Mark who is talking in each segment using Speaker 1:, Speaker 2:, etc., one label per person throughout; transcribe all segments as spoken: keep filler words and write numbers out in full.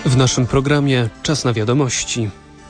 Speaker 1: W naszym programie Czas na wiadomości.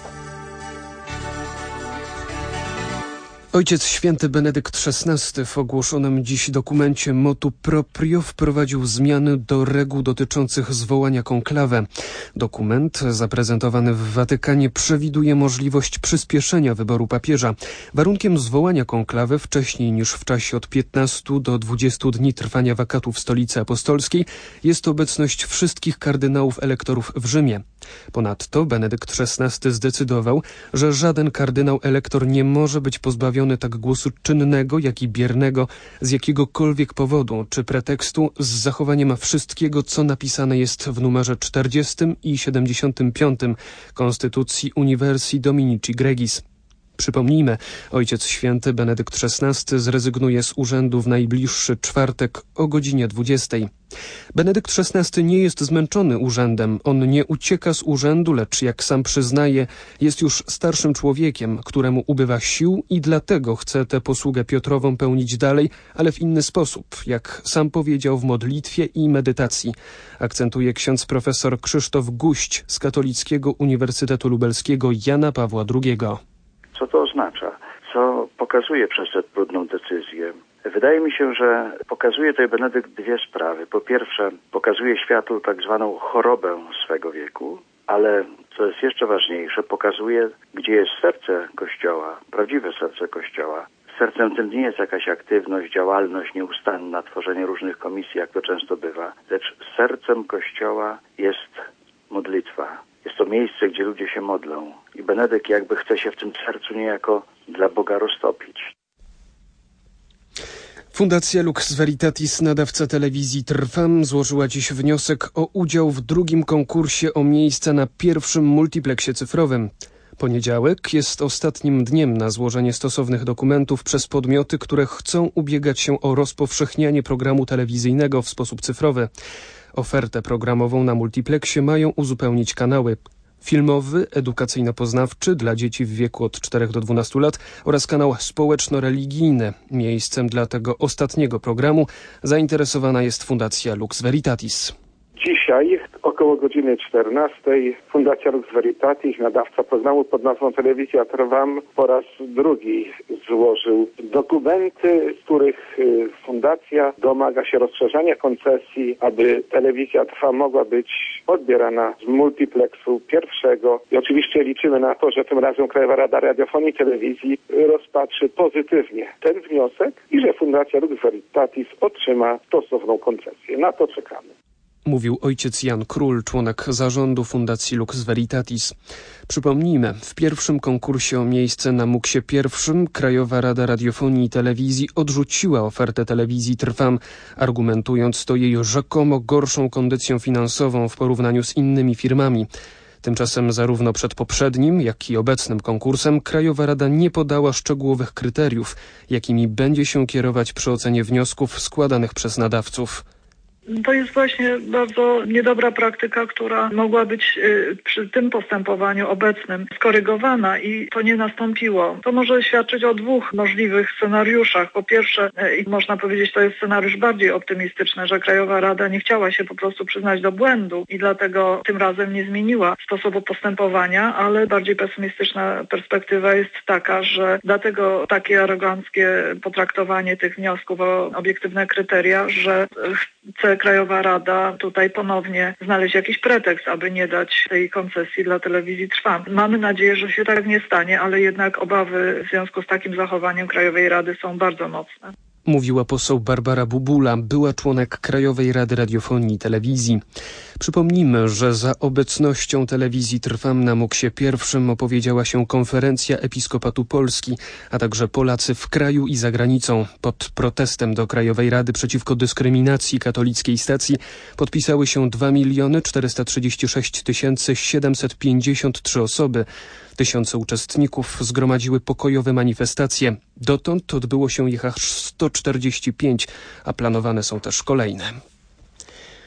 Speaker 1: Ojciec Święty Benedykt szesnasty w ogłoszonym dziś dokumencie motu proprio wprowadził zmiany do reguł dotyczących zwołania konklawe. Dokument zaprezentowany w Watykanie przewiduje możliwość przyspieszenia wyboru papieża. Warunkiem zwołania konklawy wcześniej niż w czasie od piętnastu do dwudziestu dni trwania wakatu w Stolicy Apostolskiej jest obecność wszystkich kardynałów elektorów w Rzymie. Ponadto Benedykt szesnasty zdecydował, że żaden kardynał elektor nie może być pozbawiony tak głosu czynnego, jak i biernego z jakiegokolwiek powodu czy pretekstu z zachowaniem wszystkiego, co napisane jest w numerze czterdziestym i siedemdziesiątym piątym Konstytucji Universi Dominici Gregis. Przypomnijmy, Ojciec Święty Benedykt szesnasty zrezygnuje z urzędu w najbliższy czwartek o godzinie dwudziestej. Benedykt szesnasty nie jest zmęczony urzędem. On nie ucieka z urzędu, lecz jak sam przyznaje, jest już starszym człowiekiem, któremu ubywa sił i dlatego chce tę posługę Piotrową pełnić dalej, ale w inny sposób, jak sam powiedział w modlitwie i medytacji. Akcentuje ksiądz profesor Krzysztof Guść z Katolickiego Uniwersytetu Lubelskiego Jana Pawła drugiego.
Speaker 2: Co to oznacza? Co pokazuje przez tę trudną decyzję? Wydaje mi się, że pokazuje tutaj Benedykt dwie sprawy. Po pierwsze, pokazuje światu tak zwaną chorobę swego wieku, ale co jest jeszcze ważniejsze, pokazuje, gdzie jest serce Kościoła, prawdziwe serce Kościoła. Sercem tym nie jest jakaś aktywność, działalność nieustanna, tworzenie różnych komisji, jak to często bywa, lecz sercem Kościoła jest modlitwa. Jest to miejsce, gdzie ludzie się modlą i Benedykt jakby chce się w tym sercu niejako dla Boga roztopić.
Speaker 1: Fundacja Lux Veritatis, nadawca telewizji Trwam, złożyła dziś wniosek o udział w drugim konkursie o miejsce na pierwszym multipleksie cyfrowym. Poniedziałek jest ostatnim dniem na złożenie stosownych dokumentów przez podmioty, które chcą ubiegać się o rozpowszechnianie programu telewizyjnego w sposób cyfrowy. Ofertę programową na multipleksie mają uzupełnić kanały filmowy, edukacyjno-poznawczy dla dzieci w wieku od czterech do dwunastu lat oraz kanał społeczno-religijny. Miejscem dla tego ostatniego programu zainteresowana jest Fundacja Lux Veritatis.
Speaker 3: Dzisiaj około godziny czternastej Fundacja Lux Veritatis, nadawca programu pod nazwą Telewizja Trwam, po raz drugi złożył dokumenty, z których fundacja domaga się rozszerzania koncesji, aby Telewizja Trwam mogła być odbierana z multipleksu pierwszego. I oczywiście liczymy na to, że tym razem Krajowa Rada Radiofonii i Telewizji rozpatrzy pozytywnie ten wniosek i że Fundacja Lux Veritatis otrzyma stosowną koncesję. Na to czekamy.
Speaker 1: Mówił ojciec Jan Król, członek zarządu Fundacji Lux Veritatis. Przypomnijmy, w pierwszym konkursie o miejsce na muksie pierwszym Krajowa Rada Radiofonii i Telewizji odrzuciła ofertę telewizji Trwam, argumentując to jej rzekomo gorszą kondycją finansową w porównaniu z innymi firmami. Tymczasem zarówno przed poprzednim, jak i obecnym konkursem Krajowa Rada nie podała szczegółowych kryteriów, jakimi będzie się kierować przy ocenie wniosków składanych przez nadawców.
Speaker 4: To jest właśnie bardzo niedobra praktyka, która mogła być y, przy tym postępowaniu obecnym skorygowana i to nie nastąpiło. To może świadczyć o dwóch możliwych scenariuszach. Po pierwsze, y, i można powiedzieć, to jest scenariusz bardziej optymistyczny, że Krajowa Rada nie chciała się po prostu przyznać do błędu i dlatego tym razem nie zmieniła sposobu postępowania, ale bardziej pesymistyczna perspektywa jest taka, że dlatego takie aroganckie potraktowanie tych wniosków o obiektywne kryteria, że chce Krajowa Rada tutaj ponownie znaleźć jakiś pretekst, aby nie dać tej koncesji dla telewizji Trwam. Mamy nadzieję, że się tak nie stanie, ale jednak obawy w związku z takim zachowaniem Krajowej Rady są bardzo mocne.
Speaker 1: Mówiła poseł Barbara Bubula, była członek Krajowej Rady Radiofonii i Telewizji. Przypomnijmy, że za obecnością telewizji Trwam na muksie pierwszym opowiedziała się Konferencja Episkopatu Polski, a także Polacy w kraju i za granicą. Pod protestem do Krajowej Rady przeciwko dyskryminacji katolickiej stacji podpisały się dwa miliony czterysta trzydzieści sześć tysięcy siedemset pięćdziesiąt trzy osoby. Tysiące uczestników zgromadziły pokojowe manifestacje. Dotąd odbyło się ich aż sto czterdzieści pięć, a planowane są też kolejne.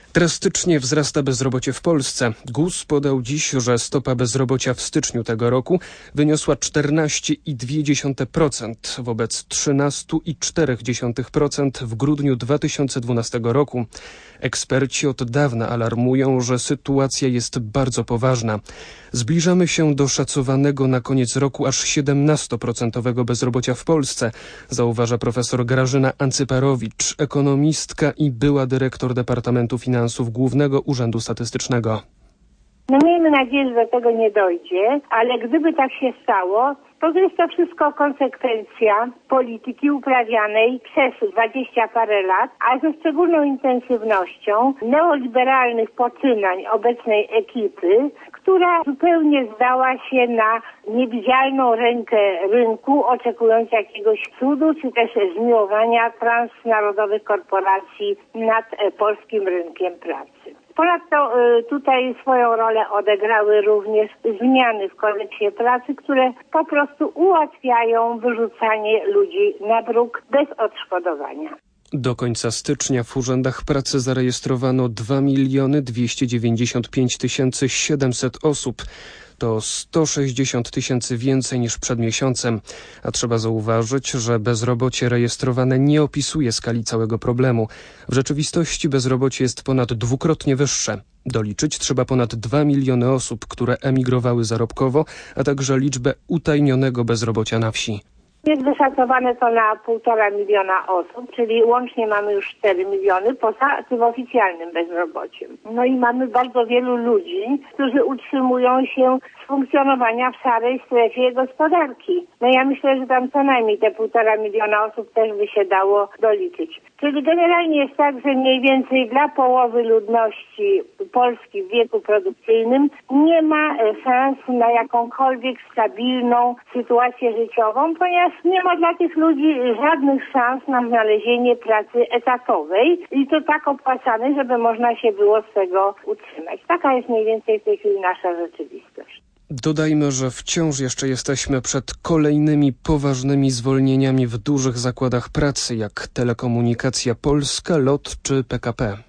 Speaker 1: Drastycznie wzrasta bezrobocie w Polsce. G U S podał dziś, że stopa bezrobocia w styczniu tego roku wyniosła czternaście i dwie dziesiąte procent wobec trzynaście i cztery dziesiąte procent w grudniu dwa tysiące dwunastego roku. Eksperci od dawna alarmują, że sytuacja jest bardzo poważna. Zbliżamy się do szacowanego na koniec roku aż siedemnastoprocentowego bezrobocia w Polsce, zauważa profesor Grażyna Ancyparowicz, ekonomistka i była dyrektor Departamentu Finansów Głównego Urzędu Statystycznego.
Speaker 5: No miejmy nadzieję, że do tego nie dojdzie, ale gdyby tak się stało, to jest to wszystko konsekwencja polityki uprawianej przez dwadzieścia parę lat, a ze szczególną intensywnością neoliberalnych poczynań obecnej ekipy, która zupełnie zdała się na niewidzialną rękę rynku, oczekując jakiegoś cudu, czy też zmiłowania transnarodowych korporacji nad polskim rynkiem pracy. Ponadto tutaj swoją rolę odegrały również zmiany w kodeksie pracy, które po prostu ułatwiają wyrzucanie ludzi na bruk bez odszkodowania.
Speaker 1: Do końca stycznia w urzędach pracy zarejestrowano dwa miliony dwieście dziewięćdziesiąt pięć tysięcy siedemset osób. To sto sześćdziesiąt tysięcy więcej niż przed miesiącem. A trzeba zauważyć, że bezrobocie rejestrowane nie opisuje skali całego problemu. W rzeczywistości bezrobocie jest ponad dwukrotnie wyższe. Doliczyć trzeba ponad dwa miliony osób, które emigrowały zarobkowo, a także liczbę utajnionego bezrobocia na wsi.
Speaker 5: Jest wyszacowane to na półtora miliona osób, czyli łącznie mamy już cztery miliony poza tym oficjalnym bezrobociem. No i mamy bardzo wielu ludzi, którzy utrzymują się z funkcjonowania w szarej strefie gospodarki. No ja myślę, że tam co najmniej te półtora miliona osób też by się dało doliczyć. Czyli generalnie jest tak, że mniej więcej dla połowy ludności Polski w wieku produkcyjnym nie ma szans na jakąkolwiek stabilną sytuację życiową, ponieważ nie ma dla tych ludzi żadnych szans na znalezienie pracy etatowej i to tak opłacanej, żeby można się było z tego utrzymać. Taka jest mniej więcej w tej chwili nasza rzeczywistość.
Speaker 1: Dodajmy, że wciąż jeszcze jesteśmy przed kolejnymi poważnymi zwolnieniami w dużych zakładach pracy, jak Telekomunikacja Polska, L O T czy P K P.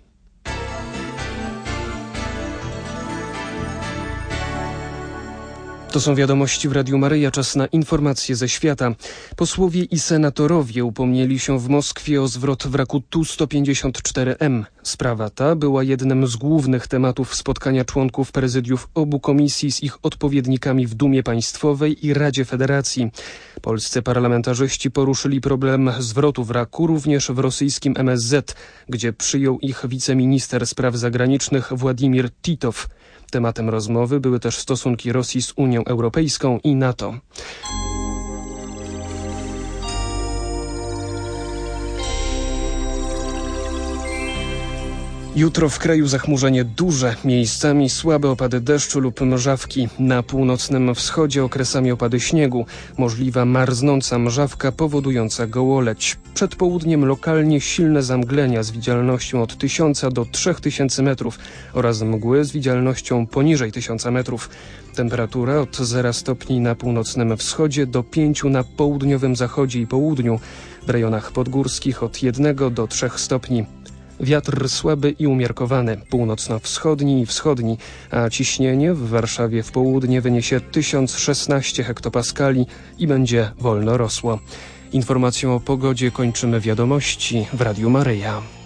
Speaker 1: To są wiadomości w Radiu Maryja. Czas na informacje ze świata. Posłowie i senatorowie upomnieli się w Moskwie o zwrot wraku Tu sto pięćdziesiąt cztery M. Sprawa ta była jednym z głównych tematów spotkania członków prezydiów obu komisji z ich odpowiednikami w Dumie Państwowej i Radzie Federacji. Polscy parlamentarzyści poruszyli problem zwrotu wraku również w rosyjskim M S Z, gdzie przyjął ich wiceminister spraw zagranicznych Władimir Titow. Tematem rozmowy były też stosunki Rosji z Unią Europejską i NATO. Jutro w kraju zachmurzenie duże, miejscami słabe opady deszczu lub mrzawki. Na północnym wschodzie okresami opady śniegu, możliwa marznąca mrzawka powodująca gołoleć. Przed południem lokalnie silne zamglenia z widzialnością od tysiąca do trzech tysięcy metrów oraz mgły z widzialnością poniżej tysiąca metrów. Temperatura od zera stopni na północnym wschodzie do pięciu na południowym zachodzie i południu. W rejonach podgórskich od jednego do trzech stopni. Wiatr słaby i umiarkowany, północno-wschodni i wschodni, a ciśnienie w Warszawie w południe wyniesie tysiąc szesnaście hektopaskali i będzie wolno rosło. Informacją o pogodzie kończymy wiadomości w Radiu Maryja.